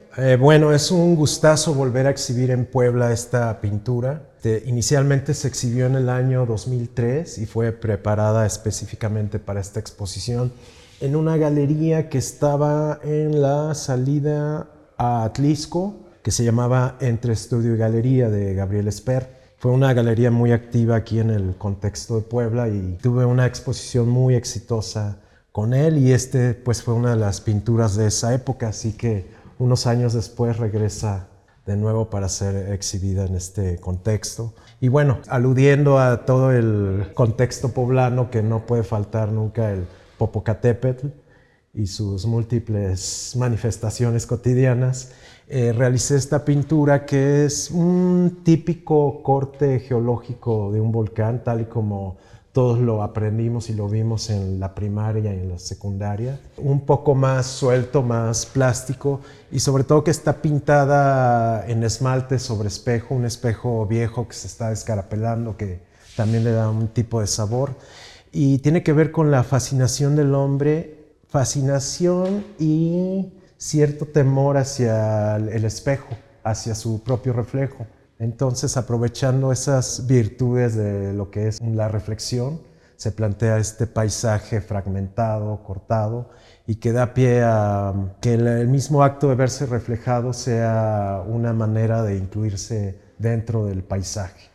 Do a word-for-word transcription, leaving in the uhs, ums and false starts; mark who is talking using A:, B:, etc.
A: Eh, bueno, es un gustazo volver a exhibir en Puebla esta pintura. Este, inicialmente se exhibió en el año dos mil tres y fue preparada específicamente para esta exposición en una galería que estaba en la salida a Atlisco, que se llamaba Entre Estudio y Galería, de Gabriel Esper. Fue una galería muy activa aquí en el contexto de Puebla y tuve una exposición muy exitosa con él, y este pues fue una de las pinturas de esa época, así que unos años después regresa de nuevo para ser exhibida en este contexto. Y bueno, aludiendo a todo el contexto poblano, que no puede faltar nunca el Popocatépetl y sus múltiples manifestaciones cotidianas, eh, realicé esta pintura que es un típico corte geológico de un volcán, tal y como todos lo aprendimos y lo vimos en la primaria y en la secundaria. Un poco más suelto, más plástico, y sobre todo que está pintada en esmalte sobre espejo, un espejo viejo que se está descarapelando, que también le da un tipo de sabor. Y tiene que ver con la fascinación del hombre, fascinación y cierto temor hacia el espejo, hacia su propio reflejo. Entonces, aprovechando esas virtudes de lo que es la reflexión, se plantea este paisaje fragmentado, cortado, y que da pie a que el mismo acto de verse reflejado sea una manera de incluirse dentro del paisaje.